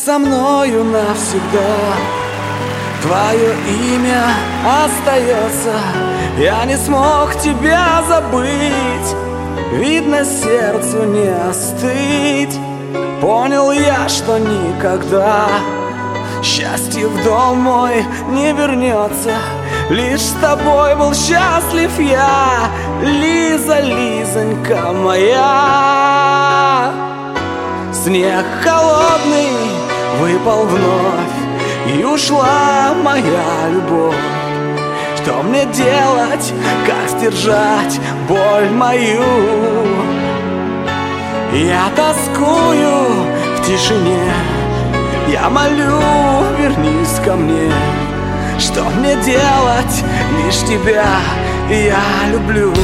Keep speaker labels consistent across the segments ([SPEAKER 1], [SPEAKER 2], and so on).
[SPEAKER 1] со мною навсегда. Твое имя остается, я не смог тебя забыть. Видно, сердцу не остыть. Понял я, что никогда счастье в дом мой не вернется. Лишь с тобой был счастлив я, Лиза, Лизонька моя. Снег холодный выпал вновь, и ушла моя любовь. Что мне делать, как сдержать боль мою? Я тоскую в тишине, я молю, вернись ко мне. Что мне делать, лишь тебя я люблю.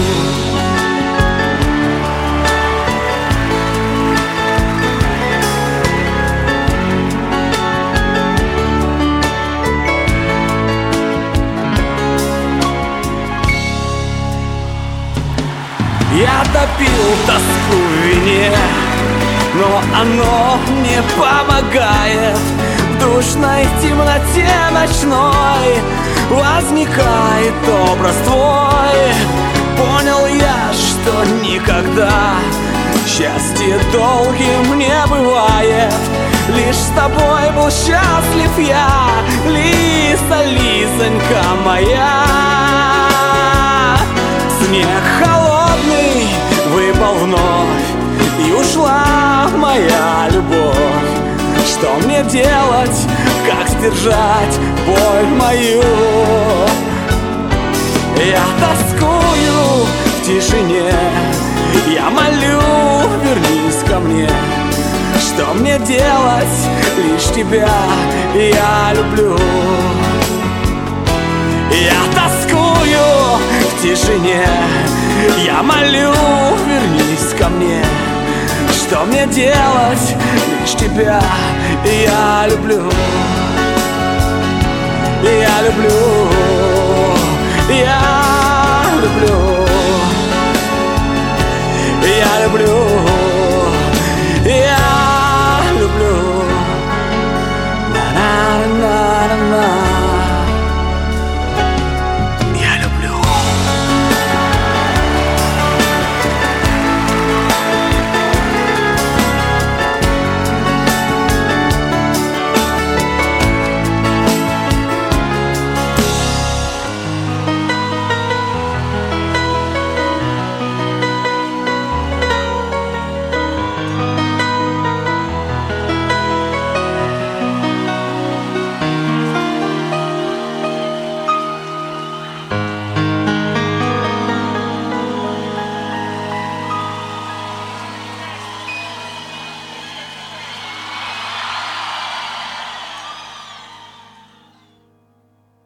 [SPEAKER 1] Я топил тоску в вине, но оно не помогает. В душной темноте ночной возникает образ твой. Понял я, что никогда счастье долгим не бывает. Лишь с тобой был счастлив я, Лиза, Лизонька моя. Снег холодный выпал вновь, и ушла моя любовь. Что мне делать, как сдержать боль мою? Я тоскую в тишине, я молю, вернись ко мне. Что мне делать, лишь тебя я люблю. Я тоскую в тишине, я молю, вернись ко мне. Что мне делать, лишь тебя я люблю. Я люблю.